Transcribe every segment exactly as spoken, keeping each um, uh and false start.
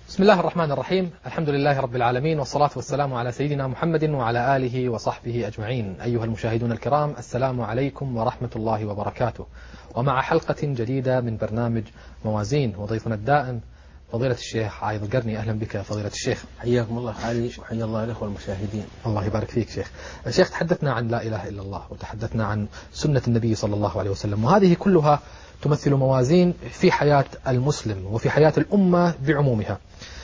بسم الله الرحمن الرحيم. الحمد لله رب العالمين، والصلاة والسلام على سيدنا محمد وعلى آله وصحبه أجمعين. أيها المشاهدون الكرام، السلام عليكم ورحمة الله وبركاته، ومع حلقة جديدة من برنامج موازين، وضيفنا الدائم فضيلة الشيخ عايض القرني. أهلا بك فضيلة الشيخ. حياكم الله علي، وحيا الله الأخوة المشاهدين. الله يبارك فيك شيخ. شيخ، تحدثنا عن لا إله إلا الله، وتحدثنا عن سنة النبي صلى الله عليه وسلم، وهذه كلها تمثل موازين في حياة المسلم وفي حياة الأمة بعمومها.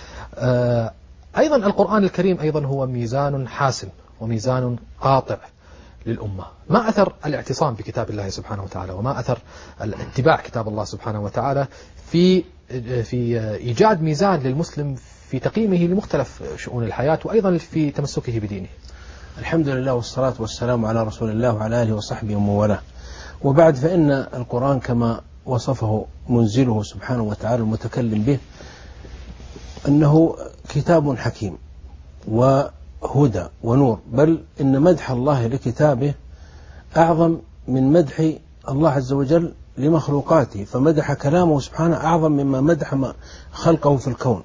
أيضا القرآن الكريم أيضا هو ميزان حاسم وميزان قاطع للأمة. ما أثر الاعتصام بكتاب الله سبحانه وتعالى، وما أثر اتباع كتاب الله سبحانه وتعالى في في إيجاد ميزان للمسلم في تقييمه لمختلف شؤون الحياة، وأيضا في تمسكه بدينه؟ الحمد لله والصلاة والسلام على رسول الله وعلى آله وصحبه ومن والاه. وبعد، فإن القرآن كما وصفه منزله سبحانه وتعالى المتكلم به أنه كتاب حكيم وهدى ونور، بل إن مدح الله لكتابه أعظم من مدح الله عز وجل لمخلوقاته، فمدح كلامه سبحانه أعظم مما مدح ما خلقه في الكون.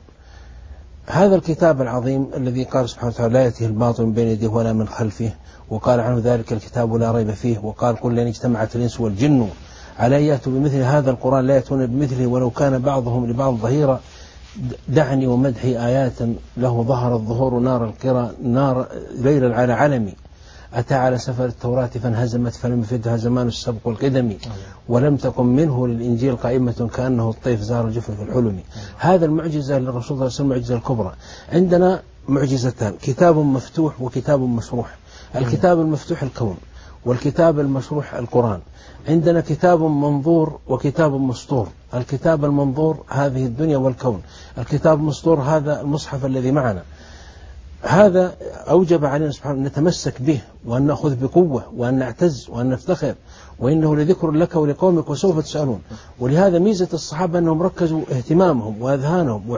هذا الكتاب العظيم الذي قال سبحانه وتعالى لا يأتيه الباطل من بين يديه ولا من خلفه، وقال عنه ذلك الكتاب لا ريب فيه، وقال قل لن اجتمعت الإنس والجن على أن يأتوا بمثل هذا القرآن لا يأتون بمثله ولو كان بعضهم لبعض ظهيرا. دعني ومدحي آيات له ظهر الظهور نار القرى نار ليلا على علمي، أتى على سفر التوراة فانهزمت فلم يفدها زمان السبق والقدم، ولم تكن منه للإنجيل قائمة كأنه الطيف زار الجفر في الحلم. هذا المعجزة للرسول صلى الله عليه وسلم، المعجزة الكبرى. عندنا معجزتان، كتاب مفتوح وكتاب مشروح. الكتاب المفتوح الكون، والكتاب المشروح القرآن. عندنا كتاب منظور وكتاب مسطور. الكتاب المنظور هذه الدنيا والكون، الكتاب المسطور هذا المصحف الذي معنا. هذا أوجب علينا سبحانه أن نتمسك به، وأن نأخذ بقوة، وأن نعتز، وأن نفتخر، وإنه لذكر لك ولقومك وسوف تسألون. ولهذا ميزة الصحابة أنهم ركزوا اهتمامهم وأذهانهم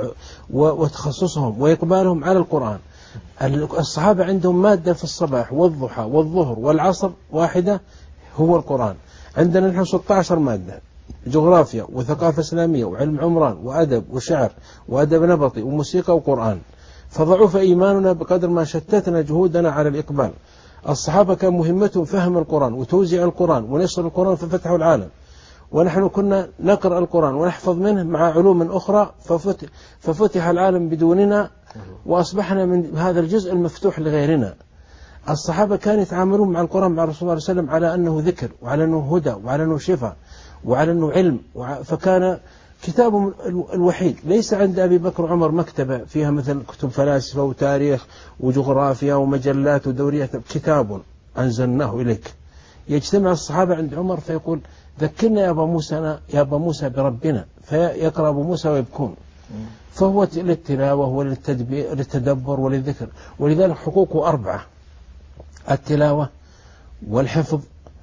وتخصصهم وإقبالهم على القرآن. الصحابة عندهم مادة في الصباح والضحى والظهر والعصر واحدة، هو القرآن. عندنا نحن ستة عشر مادة، جغرافيا وثقافة إسلامية وعلم عمران وأدب وشعر وأدب نبطي وموسيقى وقرآن. فضعف إيماننا بقدر ما شتتنا جهودنا على الإقبال. الصحابة كان مهمتهم فهم القرآن وتوزيع القرآن ونشر القرآن ففتحوا العالم، ونحن كنا نقرأ القرآن ونحفظ منه مع علوم أخرى ففتح, ففتح العالم بدوننا، وأصبحنا من هذا الجزء المفتوح لغيرنا. الصحابة كانوا يتعاملون مع القرآن مع الرسول صلى الله عليه وسلم على أنه ذكر، وعلى أنه هدى، وعلى أنه شفاء، وعلى أنه علم. فكان كتاب الوحيد. ليس عند أبي بكر وعمر مكتبة فيها مثل كتب فلاسفة وتاريخ وجغرافيا ومجلات ودوريات، كتاب أنزلناه إليك. يجتمع الصحابة عند عمر فيقول ذكرنا يا أبا موسى يا أبا موسى بربنا، فيقرأ أبو موسى ويبكون. فهو للتلاوة وللتدبر وللذكر. ولذلك حقوقه أربعة: التلاوة والحفظ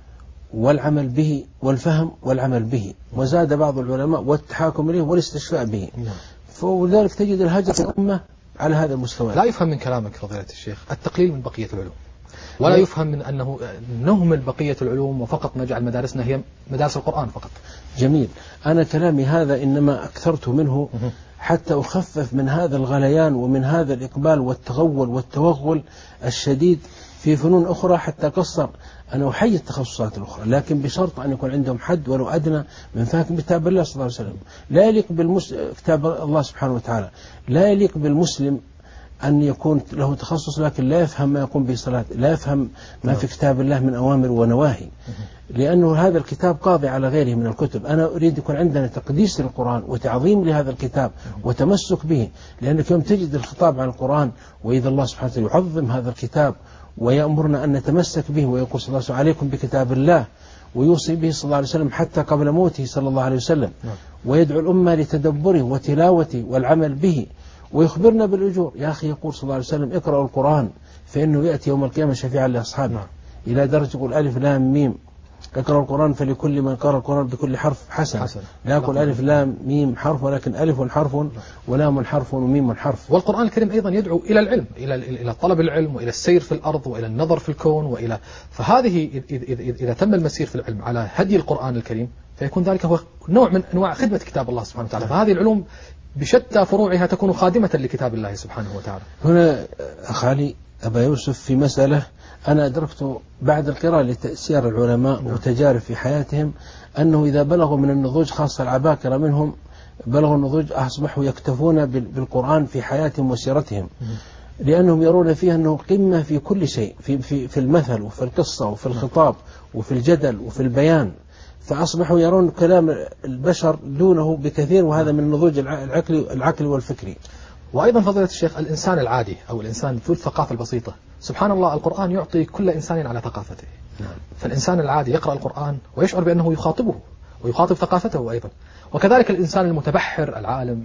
والعمل به والفهم والعمل به، وزاد بعض العلماء والتحاكم إليه والاستشفاء به. فلذلك تجد الهجر في الأمة على هذا المستوى. لا يفهم من كلامك فضيلة الشيخ التقليل من بقية العلوم، ولا يفهم من أنه نهمل بقية العلوم وفقط نجعل مدارسنا هي مدارس القرآن فقط. جميل. أنا كلامي هذا إنما أكثرت منه حتى أخفف من هذا الغليان ومن هذا الإقبال والتغول والتوغل الشديد في فنون أخرى، حتى قصر. أنا أحيي التخصصات الأخرى، لكن بشرط أن يكون عندهم حد ولو أدنى من فهم كتاب الله صلى الله عليه وسلم. لا يليق بالمسلم كتاب الله سبحانه وتعالى، لا يليق بالمسلم أن يكون له تخصص لكن لا يفهم ما يقوم به صلاة، لا يفهم ما في كتاب الله من أوامر ونواهي، لأنه هذا الكتاب قاضي على غيره من الكتب. أنا أريد يكون عندنا تقديس للقرآن وتعظيم لهذا الكتاب وتمسك به، لأنك يوم تجد الخطاب عن القرآن وإذا الله سبحانه وتعالى يعظم هذا الكتاب ويأمرنا أن نتمسك به، ويقول صلى الله عليه وسلم عليكم بكتاب الله، ويوصي به صلى الله عليه وسلم حتى قبل موته صلى الله عليه وسلم، ويدعو الأمة لتدبره وتلاوته والعمل به، ويخبرنا بالأجور. يا أخي يقول صلى الله عليه وسلم اقرأوا القرآن فإنه يأتي يوم القيامة شفيعا لأصحابه، إلى درجة يقول ألف لام ميم اقرأوا القرآن فلكل من قرأ القرآن بكل حرف حسن, حسن. لا يقول ألف لام ميم حرف، ولكن ألف حرف ولام حرف وميم حرف. والقرآن الكريم أيضا يدعو إلى العلم، إلى إلى طلب العلم وإلى السير في الأرض وإلى النظر في الكون وإلى فهذه إذا تم المسير في العلم على هدي القرآن الكريم فيكون ذلك هو نوع من أنواع خدمة كتاب الله سبحانه وتعالى. فهذه العلوم بشتى فروعها تكون خادمة لكتاب الله سبحانه وتعالى. هنا أخالي أبا يوسف في مسألة أنا أدركت بعد القراءة لتأثير العلماء نعم. وتجارب في حياتهم أنه إذا بلغوا من النضوج خاصة العباقرة منهم بلغوا النضوج أصبحوا يكتفون بالقرآن في حياتهم وسيرتهم لأنهم يرون فيها أنه قمة في كل شيء في, في, في المثل وفي القصة وفي الخطاب وفي الجدل وفي البيان فأصبحوا يرون كلام البشر دونه بكثير وهذا من النضوج العقلي العقل والفكري. وأيضا فضيلة الشيخ الإنسان العادي أو الإنسان ذو الثقافة البسيطة سبحان الله القرآن يعطي كل إنسان على ثقافته نعم. فالإنسان العادي يقرأ القرآن ويشعر بأنه يخاطبه ويخاطب ثقافته أيضا وكذلك الإنسان المتبحر العالم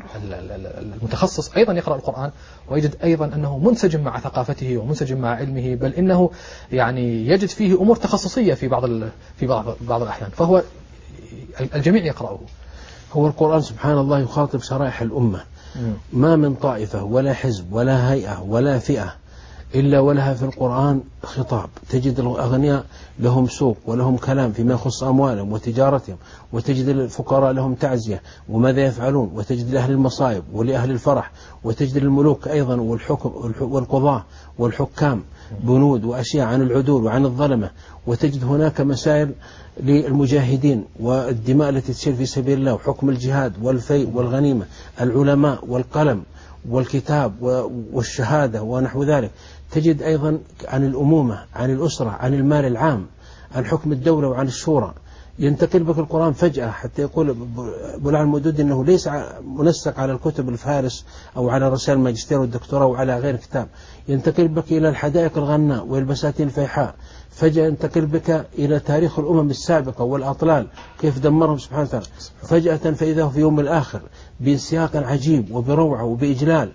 المتخصص أيضا يقرأ القرآن ويجد أيضا أنه منسجم مع ثقافته ومنسجم مع علمه بل إنه يعني يجد فيه أمور تخصصية في بعض في بعض بعض الأحيان فهو الجميع يقرأه. هو القرآن سبحان الله يخاطب شرائح الأمة ما من طائفة ولا حزب ولا هيئة ولا فئة إلا ولها في القرآن خطاب. تجد الأغنياء لهم سوق ولهم كلام فيما يخص أموالهم وتجارتهم وتجد الفقراء لهم تعزية وماذا يفعلون وتجد لأهل المصائب ولأهل الفرح وتجد الملوك أيضا والحكم والقضاة والحكام بنود وأشياء عن العدول وعن الظلمة وتجد هناك مسائل للمجاهدين والدماء التي تسير في سبيل الله وحكم الجهاد والفيء والغنيمة العلماء والقلم والكتاب والشهادة ونحو ذلك. تجد أيضا عن الأمومة عن الأسرة عن المال العام عن حكم الدولة وعن الشورى. ينتقل بك القرآن فجأة حتى يقول بلع المدود أنه ليس منسق على الكتب الفارس أو على رسائل الماجستير والدكتوراه وعلى غير كتاب. ينتقل بك إلى الحدائق الغناء والبساتين الفيحاء. فجأة ينتقل بك إلى تاريخ الأمم السابقة والأطلال كيف دمرهم سبحانه وتعالى. فجأة فإذا في يوم الآخر بسياق عجيب وبروعة وبإجلال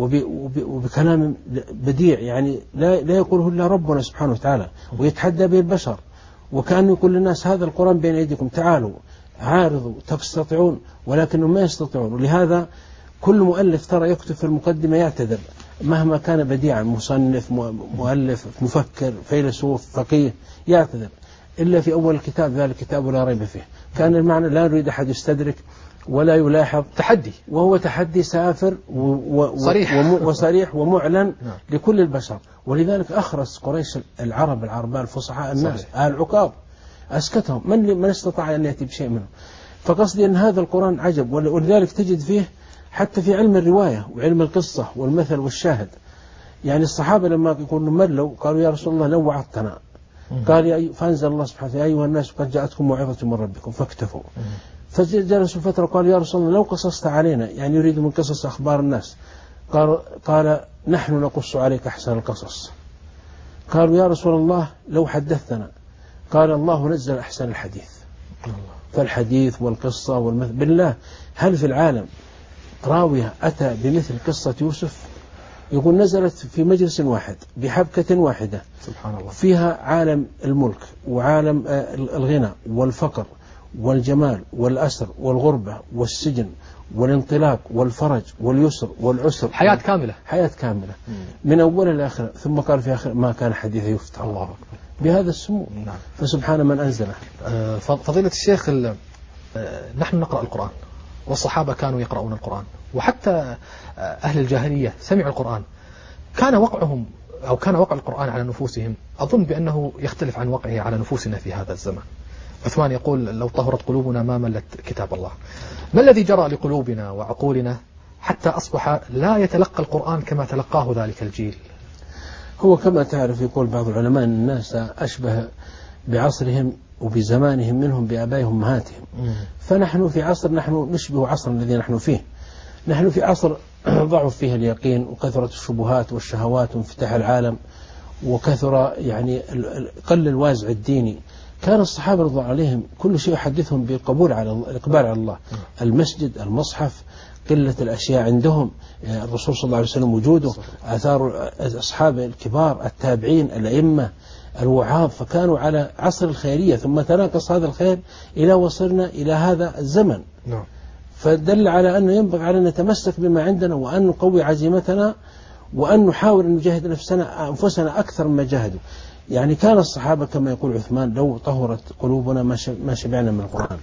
وبكلام بديع يعني لا لا يقوله إلا ربنا سبحانه وتعالى ويتحدى به البشر وكأنه يقول للناس هذا القرآن بين أيديكم تعالوا عارضوا تستطيعون ولكنهم ما يستطيعون. ولهذا كل مؤلف ترى يكتب في المقدمة يعتذر مهما كان بديعا مصنف مؤلف مفكر فيلسوف فقيه يعتذر إلا في أول الكتاب ذلك كتاب لا ريب فيه. كان المعنى لا يريد أحد يستدرك ولا يلاحظ تحدي وهو تحدي سافر صريح وصريح ومعلن لكل البشر. ولذلك أخرس قريش العرب العرباء الفصحاء الناس أهل العقاب أسكتهم من من استطاع أن يأتي بشيء منه. فقصدي أن هذا القرآن عجب ولذلك تجد فيه حتى في علم الرواية وعلم القصة والمثل والشاهد. يعني الصحابة لما يكونوا ملوا قالوا يا رسول الله لو وعظتنا قال يا فأنزل الله سبحانه وتعالى يا أيها الناس قد جاءتكم موعظة من ربكم فاكتفوا. فجلسوا فترة قال يا رسول الله لو قصصت علينا يعني يريد من قصص أخبار الناس قال, قال نحن نقص عليك أحسن القصص. قالوا يا رسول الله لو حدثتنا قال الله نزل أحسن الحديث. فالحديث والقصة والمثل بالله هل في العالم راوية أتى بمثل قصة يوسف؟ يقول نزلت في مجلس واحد بحبكة واحدة سبحان الله فيها عالم الملك وعالم الغنى والفقر والجمال والأسر والغربة والسجن والانطلاق والفرج واليسر والعسر حياة كاملة حياة كاملة مم. من أول الآخر ثم قال في آخر ما كان حديث يفتح الله أكبر بهذا السمو نعم. فسبحان من أنزله. فضيلة الشيخ نحن نقرأ القرآن والصحابة كانوا يقرؤون القرآن وحتى أهل الجاهلية سمعوا القرآن كان وقعهم أو كان وقع القرآن على نفوسهم أظن بأنه يختلف عن وقعه على نفوسنا في هذا الزمن. عثمان يقول لو طهرت قلوبنا ما ملت كتاب الله. ما الذي جرى لقلوبنا وعقولنا حتى أصبح لا يتلقى القرآن كما تلقاه ذلك الجيل؟ هو كما تعرف يقول بعض العلماء أن الناس أشبه بعصرهم وبزمانهم منهم بآبائهم وأمهاتهم. فنحن في عصر نحن نشبه عصر الذي نحن فيه. نحن في عصر ضعف فيه اليقين وكثرة الشبهات والشهوات وانفتاح العالم وكثر يعني قل الوازع الديني. كان الصحابة رضي الله عليهم كل شيء يحدثهم بالقبول على الإقبال على الله. المسجد المصحف قلة الأشياء عندهم الرسول صلى الله عليه وسلم وجوده آثار أصحاب الكبار التابعين الأئمة الوعاظ فكانوا على عصر الخيرية ثم تناقص هذا الخير إلى وصلنا إلى هذا الزمن. نعم. فدل على أنه ينبغي علينا نتمسك بما عندنا وأن نقوي عزيمتنا وأن نحاول أن نجاهد نفسنا أنفسنا أكثر مما جاهدوا. يعني كان الصحابة كما يقول عثمان لو طهرت قلوبنا ما شبعنا من القرآن.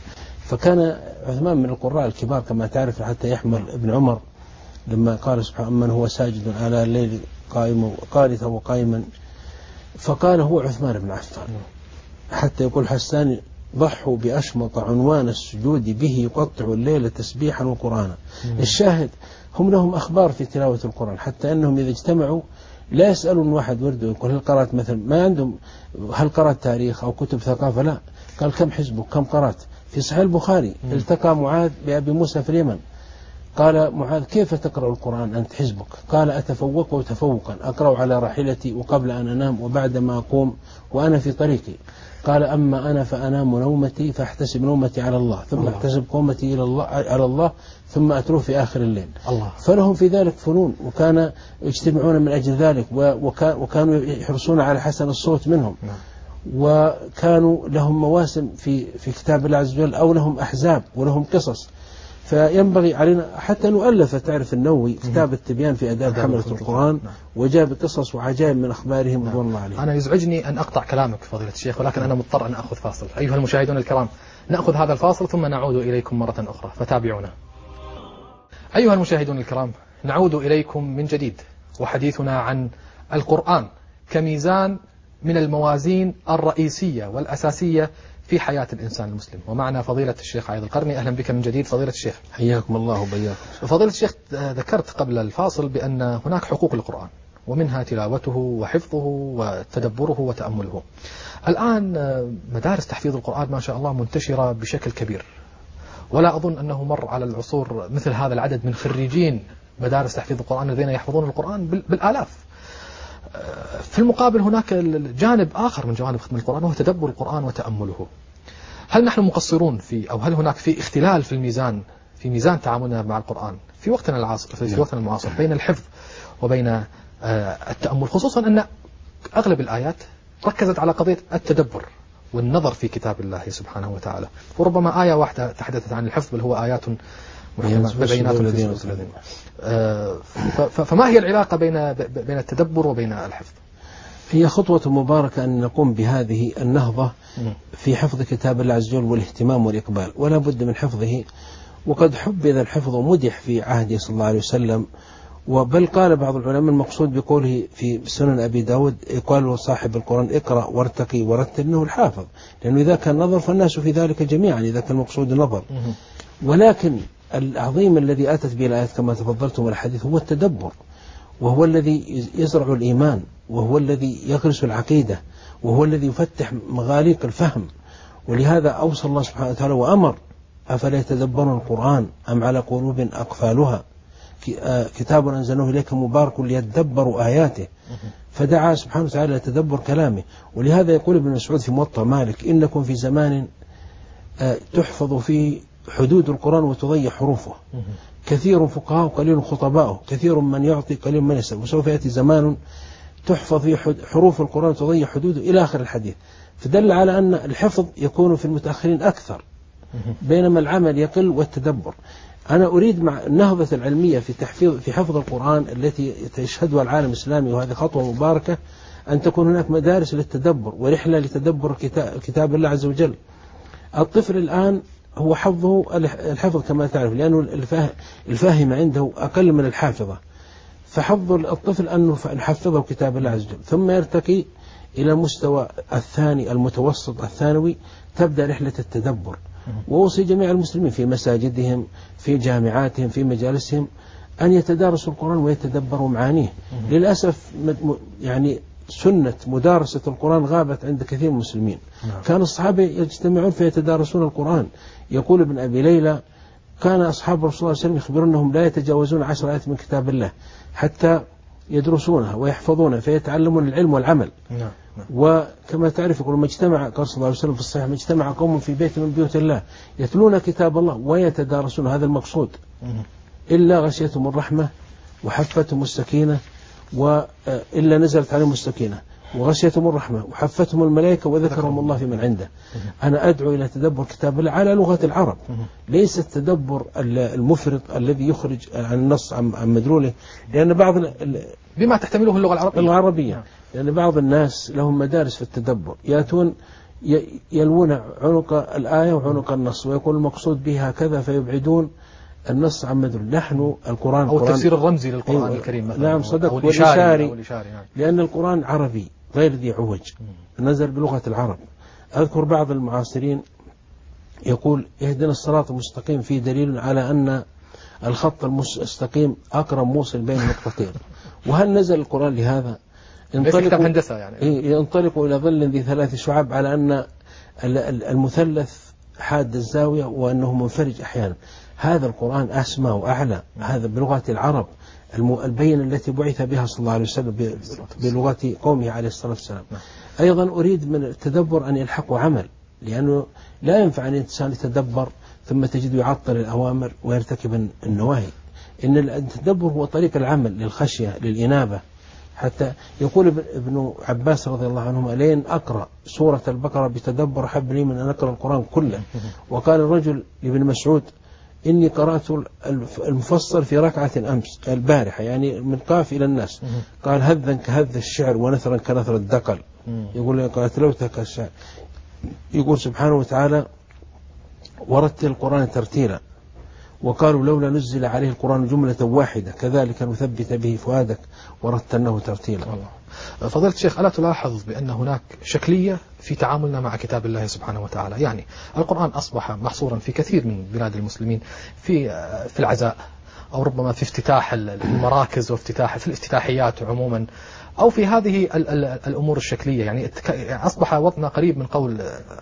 فكان عثمان من القراء الكبار كما تعرف، حتى يحمل ابن عمر لما قال سبحانه من هو ساجد على الليل قائما قانتا وقائما، فقال هو عثمان بن عفان. حتى يقول حسان ضحوا بأشمط عنوان السجود به يقطع الليل تسبيحا وقرانا. الشاهد هم لهم أخبار في تلاوة القرآن، حتى أنهم إذا اجتمعوا لا يسألون واحد ورده يقول هل قرأت مثلا، ما عندهم هل قرأت تاريخ أو كتب ثقافة، لا، قال كم حزبك كم قرأت. في صحيح البخاري التقى معاذ بأبي موسى في اليمن، قال معاذ كيف تقرأ القرآن أنت حزبك؟ قال أتفوق تفوقا، أقرأ على راحلتي وقبل أن أنام وبعد ما أقوم وأنا في طريقي. قال أما أنا فأنام نومتي فأحتسب نومتي على الله، ثم الله. أحتسب قومتي إلى الله على الله ثم أتروه في آخر الليل. الله. فلهم في ذلك فنون، وكان يجتمعون من أجل ذلك، وكانوا يحرصون على حسن الصوت منهم. نعم. وكانوا لهم مواسم في في كتاب الله عز وجل، أو لهم أحزاب ولهم قصص. فينبغي علينا حتى نؤلف، تعرف النووي كتاب التبيان في آداب حملة القرآن، وجاب قصص وعجائب من أخبارهم رضوان الله عليهم. أنا يزعجني أن أقطع كلامك فضيلة الشيخ، ولكن أنا مضطر أن أخذ فاصل. أيها المشاهدون الكرام، نأخذ هذا الفاصل ثم نعود إليكم مرة أخرى، فتابعونا. أيها المشاهدون الكرام، نعود إليكم من جديد، وحديثنا عن القرآن كميزان من الموازين الرئيسية والأساسية في حياة الإنسان المسلم. ومعنا فضيلة الشيخ عايض القرني. أهلا بك من جديد فضيلة الشيخ. حياكم الله وبياكم. فضيلة الشيخ، ذكرت قبل الفاصل بأن هناك حقوق القرآن، ومنها تلاوته وحفظه وتدبره وتأمله. الآن مدارس تحفيظ القرآن ما شاء الله منتشرة بشكل كبير، ولا أظن أنه مر على العصور مثل هذا العدد من خريجين مدارس تحفيظ القرآن الذين يحفظون القرآن بالآلاف. في المقابل هناك جانب آخر من جوانب ختم القرآن، وهو تدبر القرآن وتأمله. هل نحن مقصرون في، أو هل هناك في اختلال في الميزان، في ميزان تعاملنا مع القرآن في وقتنا العاصر، في وقتنا المعاصر، بين الحفظ وبين التأمل، خصوصا أن أغلب الآيات ركزت على قضية التدبر والنظر في كتاب الله سبحانه وتعالى، وربما آية واحدة تحدثت عن الحفظ بل هو آيات بينات في الذين. فما هي العلاقة بين بين التدبر وبين الحفظ؟ هي خطوة مباركة أن نقوم بهذه النهضة في حفظ كتاب الله عز وجل والاهتمام والإقبال، ولا بد من حفظه. وقد حبذ الحفظ ومدح في عهده صلى الله عليه وسلم، وبل قال بعض العلماء المقصود بقوله في سنن أبي داود قال صاحب القرآن اقرأ وارتقي ورتل، إنه الحافظ، لأنه إذا كان نظر فالناس في ذلك جميعا إذا كان المقصود نظر. ولكن العظيم الذي أتت به الآيات كما تفضلتم الحديث هو التدبر، وهو الذي يزرع الإيمان، وهو الذي يغرس العقيدة، وهو الذي يفتح مغاليق الفهم. ولهذا أوصى الله سبحانه وتعالى وأمر أفلا يتدبرون القرآن أم على قلوب أقفالها كتاب أنزلناه إليك مبارك ليتدبروا آياته، فدعا سبحانه وتعالى لتدبر كلامه. ولهذا يقول ابن مسعود في موطأ مالك إنكم في زمان تحفظ فيه حدود القرآن وتضيع حروفه، كثير فقهاء وقليل خطباءه، كثير من يعطي قليل من يسأل، وسوف يأتي زمان تحفظ فيه حروف القرآن وتضيع حدوده إلى آخر الحديث. فدل على أن الحفظ يكون في المتأخرين أكثر، بينما العمل يقل والتدبر. أنا أريد مع النهضة العلمية في تحفيظ في حفظ القرآن التي تشهدها العالم الإسلامي، وهذه خطوة مباركة، أن تكون هناك مدارس للتدبر ورحلة لتدبر كتاب الله عز وجل. الطفل الآن هو حفظه الحفظ كما تعرف، لأنه الفاهم عنده أقل من الحافظة، فحفظ الطفل أنه نحفظه كتاب الله عز وجل، ثم يرتقي إلى المستوى الثاني المتوسط الثانوي، تبدأ رحلة التدبر. وأوصي جميع المسلمين في مساجدهم في جامعاتهم في مجالسهم أن يتدارسوا القرآن ويتدبروا معانيه. للأسف يعني سنة مدارسة القرآن غابت عند كثير من المسلمين. كان الصحابة يجتمعون فيتدارسون القرآن. يقول ابن أبي ليلى كان أصحاب رسول الله صلى الله عليه وسلم يخبرون أنهم لا يتجاوزون عشر آيات من كتاب الله حتى يدرسونها ويحفظونها فيتعلمون العلم والعمل. وكما تعرف يقول ما اجتمع قال صلى الله عليه وسلم في الصحيح ما اجتمع قوم في بيت من بيوت الله يتلون كتاب الله ويتدارسون، هذا المقصود، إلا غشيتهم الرحمة وحفتهم السكينة، وإلا نزلت عليهم السكينة وغشيتهم الرحمة وحفتهم الملائكة وذكرهم الله في من عنده. أنا أدعو إلى تدبر كتاب الله على لغة العرب، ليس التدبر المفرط الذي يخرج عن النص عن مدلوله، لأن بعض بما تحتمله اللغة العربية العربية لأن بعض الناس لهم مدارس في التدبر، يأتون يلون عنق الآية وعنق النص، ويكون المقصود بها كذا فيبعدون النص عن مدلول. نحن القرآن أو التفسير الرمزي للقرآن أيوة الكريم مثلا، نعم صدق، أو الإشاري, أو الإشاري نعم. لأن القرآن عربي غير ذي عوج، نزل بلغة العرب. أذكر بعض المعاصرين يقول اهدنا الصراط المستقيم في دليل على أن الخط المستقيم أقرب موصل بين نقطتين. وهل نزل القرآن لهذا؟ ينطلقوا هندسة يعني ينطلقوا إلى ظل ذي ثلاث شعاب على أن المثلث حاد الزاوية وأنه منفرج أحيانا. هذا القرآن أسمى وأعلى، هذا بلغة العرب البينة التي بعث بها صلى الله عليه وسلم بلغة قومه عليه الصلاة والسلام. أيضا أريد من التدبر أن يلحقوا عمل، لأنه لا ينفع أن الإنسان يتدبر ثم تجد يعطل الأوامر ويرتكب النواهي. إن التدبر هو طريق العمل للخشية للإنابة. حتى يقول ابن عباس رضي الله عنهما لين أقرأ سورة البقرة بتدبر حب لي من أن أقرأ القرآن كله. وقال الرجل لابن مسعود إني قرأت المفصل في ركعة أمس البارحة، يعني من قاف إلى الناس. قال هذا كهذا الشعر ونثرا كنثر الدقل. يقول قاتلوتك الشعر. يقول سبحانه وتعالى ورتل القرآن ترتيلا، وقالوا لولا نزل عليه القرآن جملة واحدة كذلك نثبت به فؤادك ورتلناه ترتيلا. فضيلة الشيخ، ألا تلاحظ بأن هناك شكلية في تعاملنا مع كتاب الله سبحانه وتعالى؟ يعني القرآن أصبح محصورا في كثير من بلاد المسلمين في في العزاء، أو ربما في افتتاح المراكز وافتتاح في الافتتاحيات عموما، أو في هذه الأمور الشكلية. يعني أصبح وضعنا قريب من قول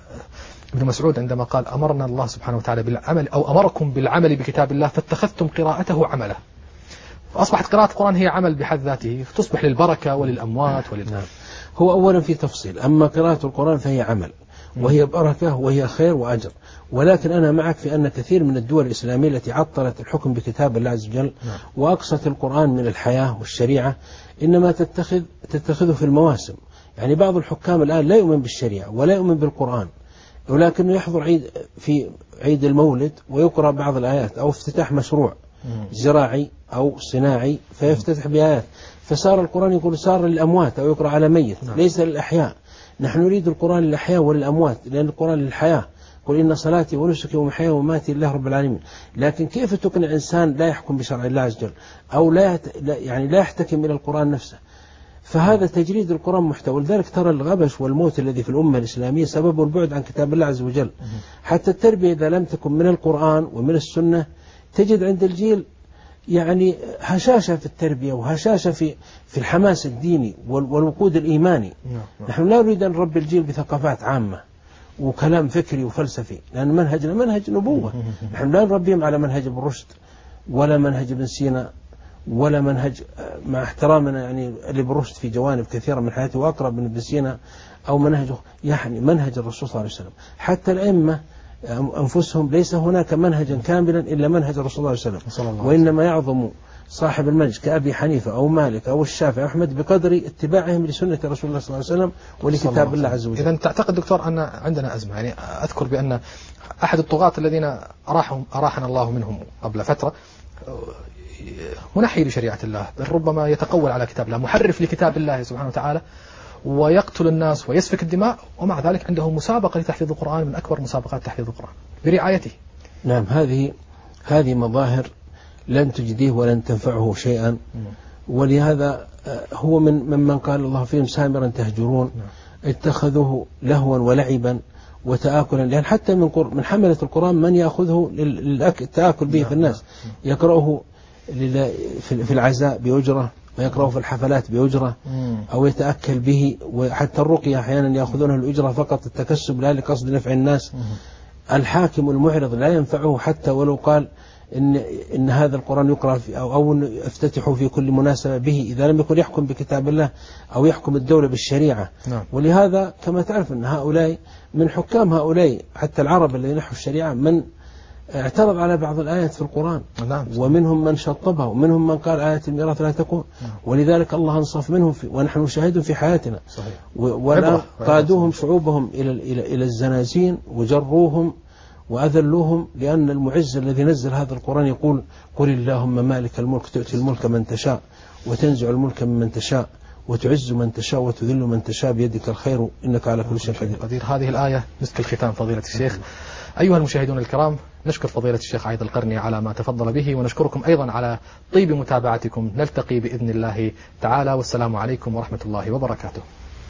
ابن مسعود عندما قال أمرنا الله سبحانه وتعالى بالعمل، أو أمركم بالعمل بكتاب الله فاتخذتم قراءته عمله. فأصبحت قراءة القرآن هي عمل بحد ذاته، تصبح للبركة وللأموات ولل... هو أولا في تفصيل، أما قراءة القرآن فهي عمل وهي بركة وهي خير وأجر. ولكن أنا معك في أن كثير من الدول الإسلامية التي عطلت الحكم بكتاب الله عز وجل وأقصت القرآن من الحياة والشريعة إنما تتخذ تتخذه في المواسم. يعني بعض الحكام الآن لا يؤمن بالشريعة ولا يؤمن بالقرآن، ولكنه يحضر عيد في عيد المولد ويقرأ بعض الآيات، أو افتتاح مشروع زراعي أو صناعي فيفتتح بآيات، فصار القرآن يقول صار للأموات أو يقرأ على ميت ليس للأحياء. نحن نريد القرآن للأحياء وللأموات، لأن القرآن للحياة. قل إن صلاتي ونسكي ومحياي ومماتي لله رب العالمين. لكن كيف تقنع إنسان لا يحكم بشرع الله عز وجل أو لا يعني لا يحتكم إلى القرآن نفسه؟ فهذا تجريد القرآن محتوى. ولذلك ترى الغبش والموت الذي في الأمة الإسلامية سبب البعد عن كتاب الله عز وجل. حتى التربية إذا لم تكن من القرآن ومن السنة تجد عند الجيل يعني هشاشة في التربية وهشاشة في في الحماس الديني والوقود الإيماني. نحن لا نريد أن نربي الجيل بثقافات عامة وكلام فكري وفلسفي، لأن منهجنا منهج نبوة. نحن لا نربيهم على منهج ابن رشد ولا منهج ابن سينا ولا منهج، مع احترامنا يعني لابن رشد في جوانب كثيرة من حياته وأقرب من ابن سينا، أو منهجه يعني منهج الرسول صلى الله عليه وسلم. حتى الأئمة أنفسهم ليس هناك منهجا كاملا إلا منهج الرسول صلى الله عليه وسلم، وإنما يعظم صاحب المنهج كأبي حنيفة أو مالك أو الشافعي أحمد بقدر اتباعهم لسنة رسول الله صلى الله عليه وسلم ولكتاب الله عز وجل. إذا تعتقد دكتور أن عندنا أزمة؟ يعني أذكر بأن أحد الطغاة الذين أراحهم أراحنا الله منهم قبل فترة منحي لشريعة الله، بل ربما يتقول على كتاب الله، محرف لكتاب الله سبحانه وتعالى، ويقتل الناس ويسفك الدماء، ومع ذلك عنده مسابقة لتحفيظ القرآن من أكبر مسابقات تحفيظ القرآن برعايته. نعم، هذه هذه مظاهر لن تجديه ولن تنفعه شيئا. ولهذا هو من ممن قال الله فيهم سامرا تهجرون، اتخذوه لهوا ولعبا وتآكلا. لأن حتى من من حملة القرآن من يأخذه للتآكل به في الناس، يقرأه في العزاء بأجرة ويقرأه في الحفلات بأجرة، أو يتأكل به. وحتى الرقية أحيانا يأخذونه الأجرة فقط التكسب لا لقصد نفع الناس. الحاكم المعرض لا ينفعه حتى ولو قال إن إن هذا القرآن يقرأ في أو أو افتتحوا في كل مناسبة به، إذا لم يكن يحكم بكتاب الله أو يحكم الدولة بالشريعة. نعم. ولهذا كما تعرف أن هؤلاء من حكام هؤلاء حتى العرب الذين نحوا الشريعة من اعترض على بعض الآيات في القرآن. نعم. ومنهم من شطبها ومنهم من قال آية الميراث لا تكون. نعم. ولذلك الله انصف منهم في ونحن نشاهد في حياتنا. صحيح. والآن قادوهم شعوبهم إلى إلى إلى الزنازين وجروهم وأذلوهم، لأن المعز الذي نزل هذا القرآن يقول قل اللهم مالك الملك تؤتي الملك من تشاء وتنزع الملك ممن تشاء وتعز من تشاء وتذل من تشاء بيدك الخير إنك على كل شيء قدير. قدير. هذه الآية مسك الختام فضيلة الشيخ. أيها المشاهدون الكرام، نشكر فضيلة الشيخ عايض القرني على ما تفضل به، ونشكركم أيضا على طيب متابعتكم. نلتقي بإذن الله تعالى، والسلام عليكم ورحمة الله وبركاته.